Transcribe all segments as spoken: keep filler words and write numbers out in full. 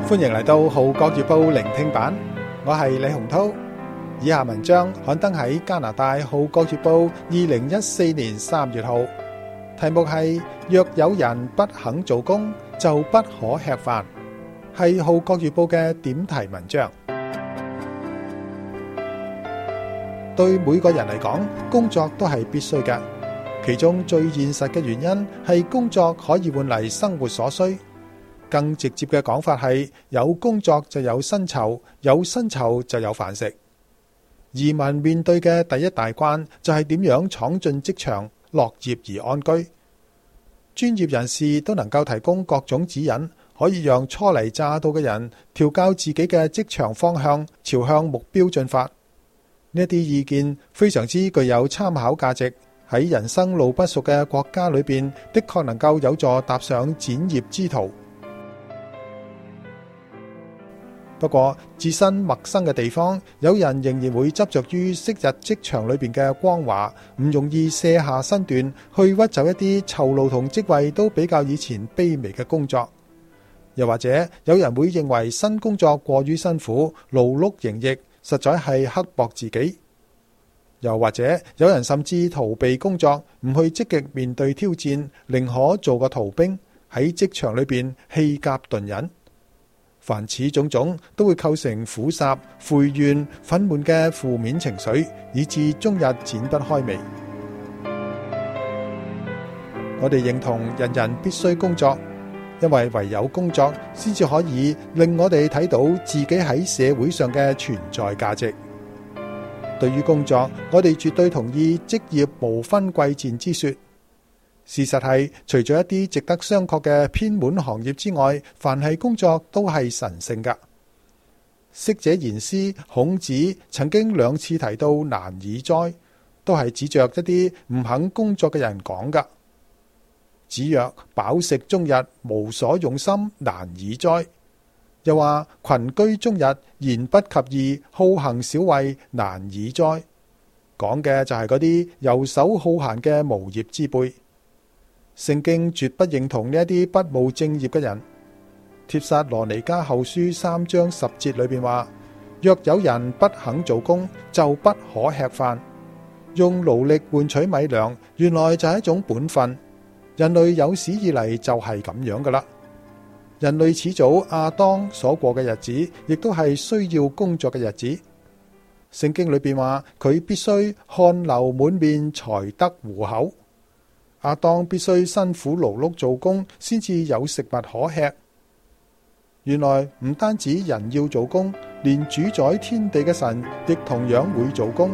歡迎嚟到《號角月報》聆聽版，我係李洪濤。以下文章刊登喺加拿大《號角月報》二零一四年三月號，題目係若有人不肯做工，就不可吃飯，係《號角月報》嘅點題文章。對每個人嚟講，工作都係必須嘅，其中最現實嘅原因係工作可以換嚟生活所需。更直接嘅講法係，有工作就有薪酬，有薪酬就有飯食。移民面對嘅第一大關就係點樣闖進職場，樂業而安居。專業人士都能夠提供各種指引，可以讓初嚟乍到嘅人調校自己嘅職場方向，朝向目標進發。呢啲意見非常之具有參考價值，喺人生路不熟嘅國家裏邊，的確能夠有助踏上展業之途。不過，置身陌生嘅地方，有人仍然會執着於昔日職場裏邊嘅光華，唔容易卸下身段去屈就一啲酬勞同職位都比較以前卑微嘅工作。又或者有人會認為新工作過於辛苦，勞碌營役，實在係刻薄自己。又或者有人甚至逃避工作，唔去積極面對挑戰，寧可做個逃兵，喺職場裏邊棄甲頓忍。凡此種種都會構成苦澀、悔怨、憤懣嘅負面情緒，以致終日展不開眉。我哋認同人人必須工作，因為唯有工作先至可以令我哋睇到自己喺社會上嘅存在價值。對於工作，我哋絕對同意職業無分貴賤之說。事實係，除咗一啲值得商榷嘅偏門行業之外，凡係工作都係神聖㗎。昔者言師孔子曾經兩次提到難以哉，都係指着一啲唔肯工作嘅人講㗎。子曰：飽食終日，無所用心，難以哉。又話群居終日，言不及義，好行少謂，難以哉。講嘅就係嗰啲遊手好閒嘅無業之輩。聖經絕不認同呢一啲不務正業嘅人。帖撒羅尼迦後書三章十節裏邊話：若有人不肯做工，就不可吃飯。用勞力換取米糧，原來就係一種本分。人類有史以嚟就係咁樣噶啦。人類始祖亞當所過嘅日子，亦都係需要工作嘅日子。聖經裏邊話佢必須汗流滿面才得糊口。亞當必須辛苦勞碌做工，先至有食物可吃。原來唔單止人要做工，連主宰天地嘅神亦同樣會做工。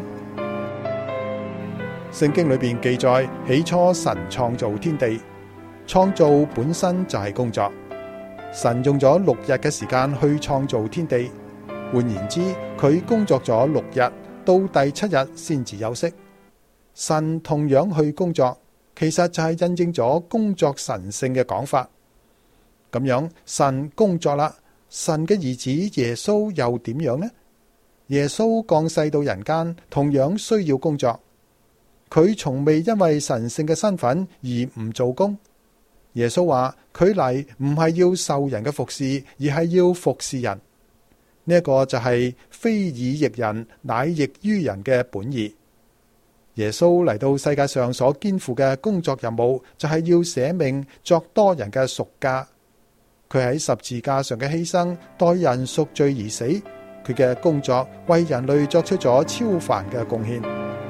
聖經裏邊記載，起初神創造天地，創造本身就係工作。神用咗六日嘅時間去創造天地，換言之，佢工作咗六日，到第七日先至休息。神同樣去工作，其實就係印證咗工作神聖嘅講法。咁樣神工作啦，神嘅兒子耶穌又點樣呢？耶穌降世到人間，同樣需要工作。佢從未因為神聖嘅身份而唔做工。耶穌話佢嚟唔係要受人嘅服侍，而係要服侍人。呢、這、一個就係非以役人，乃役於人嘅本意。耶穌嚟到世界上所肩負嘅工作任務，就係要捨命作多人嘅贖價。佢喺十字架上嘅犧牲，代人贖罪而死。佢嘅工作為人類作出咗超凡嘅貢獻。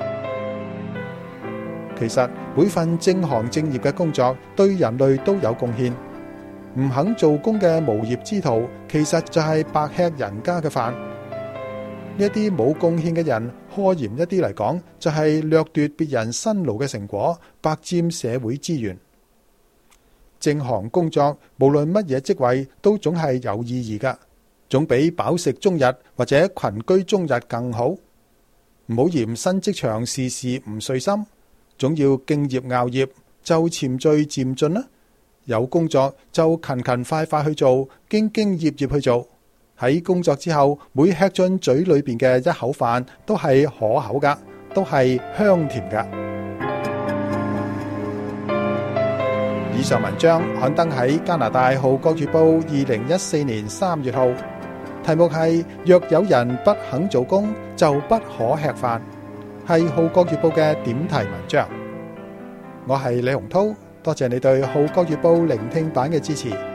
其實每份正行正業嘅工作，對人類都有貢獻。唔肯做工嘅無業之徒，其實就係白吃人家嘅飯。呢一啲冇貢獻嘅人，苛嚴一啲嚟講，就係掠奪別人辛勞嘅成果，白佔社會資源。正行工作，無論乜嘢職位，都總係有意義噶，總比飽食終日或者群居終日更好。唔好嫌新職場事事唔遂心，總要敬業熬業，就循序漸進啦。有工作就勤勤快快去做，兢兢業業去做。喺工作之後，每吃進嘴裏邊嘅一口飯都係可口噶，都係香甜噶。 以上文章刊登喺加拿大《號角月報》二零一四年三月號，題目係若有人不肯做工，就不可吃飯，係《號角月報》嘅點題文章。我係李洪濤，多謝你對《號角月報》聆聽版嘅支持。